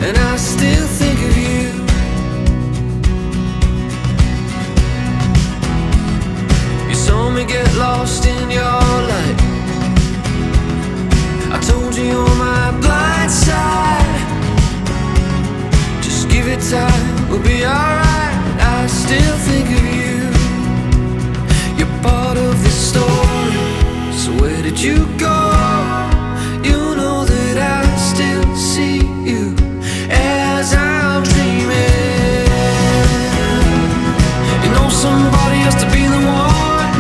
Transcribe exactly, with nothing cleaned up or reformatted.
and I still think of you. You saw me get lost in your light. I told you you're my blind side. Just give it time, we'll be alright. I still think of you. You're part of the story. So where did you go?